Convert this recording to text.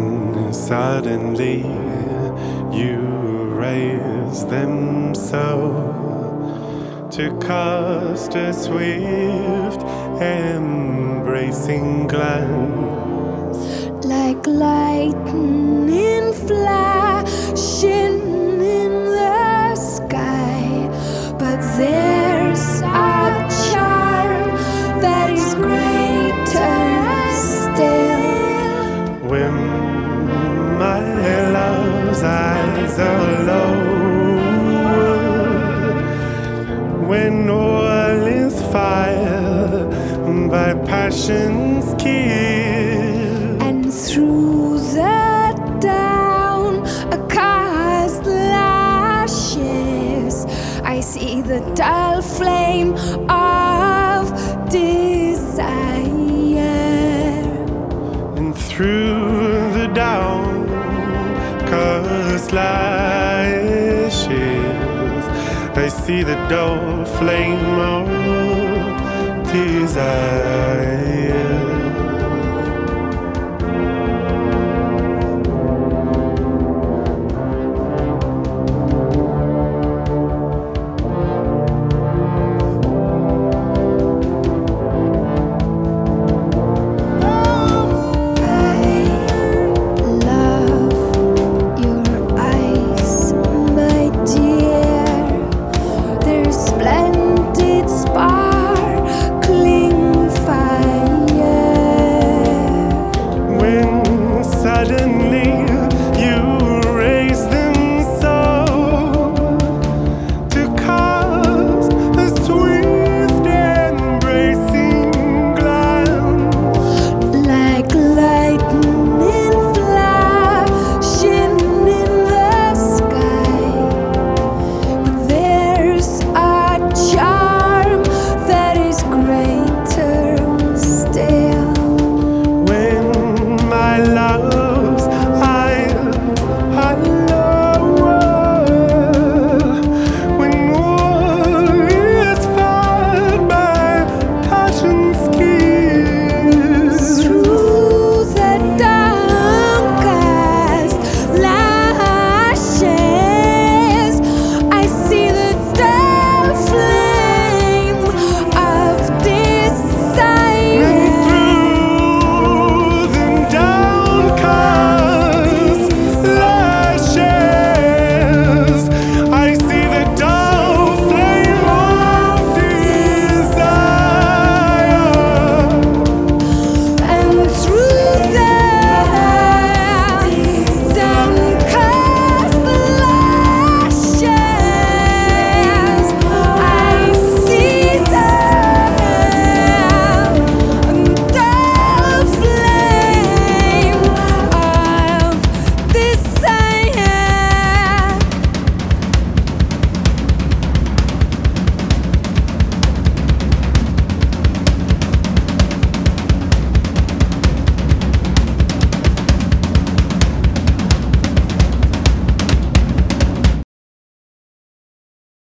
when suddenly you raise them so to cast a swift embracing glance, like lightning flashing in the sky. But there's a charm that is greater still. when my love's eyes are low, when all is fire by passion's kill, And through the down cast lashes, I see the dull flame of desire. and through the downcast lashes I see the dull flame of desire. Suddenly you